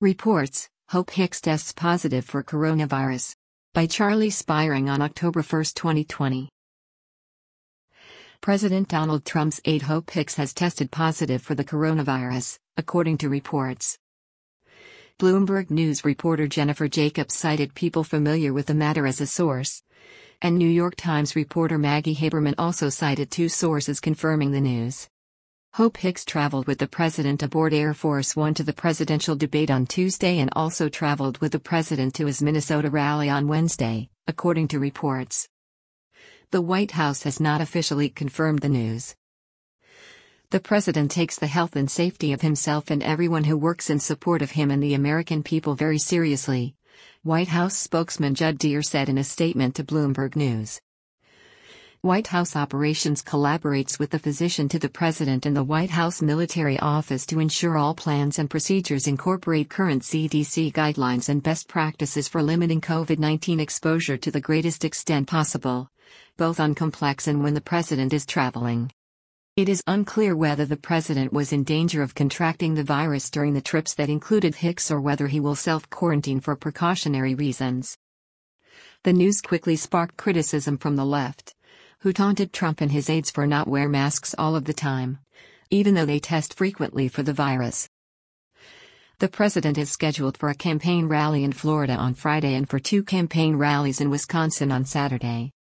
Reports, Hope Hicks tests positive for coronavirus. By Charlie Spiring on October 1, 2020. President Donald Trump's aide Hope Hicks has tested positive for the coronavirus, according to reports. Bloomberg News reporter Jennifer Jacobs cited people familiar with the matter as a source, and New York Times reporter Maggie Haberman also cited two sources confirming the news. Hope Hicks traveled with the president aboard Air Force One to the presidential debate on Tuesday and also traveled with the president to his Minnesota rally on Wednesday, according to reports. The White House has not officially confirmed the news. The president takes the health and safety of himself and everyone who works in support of him and the American people very seriously, White House spokesman Judd Deere said in a statement to Bloomberg News. White House Operations collaborates with the physician to the president and the White House Military Office to ensure all plans and procedures incorporate current CDC guidelines and best practices for limiting COVID-19 exposure to the greatest extent possible, both on complex and when the president is traveling. It is unclear whether the president was in danger of contracting the virus during the trips that included Hicks or whether he will self-quarantine for precautionary reasons. The news quickly sparked criticism from the left, who taunted Trump and his aides for not wearing masks all of the time, even though they test frequently for the virus. The president is scheduled for a campaign rally in Florida on Friday and for two campaign rallies in Wisconsin on Saturday.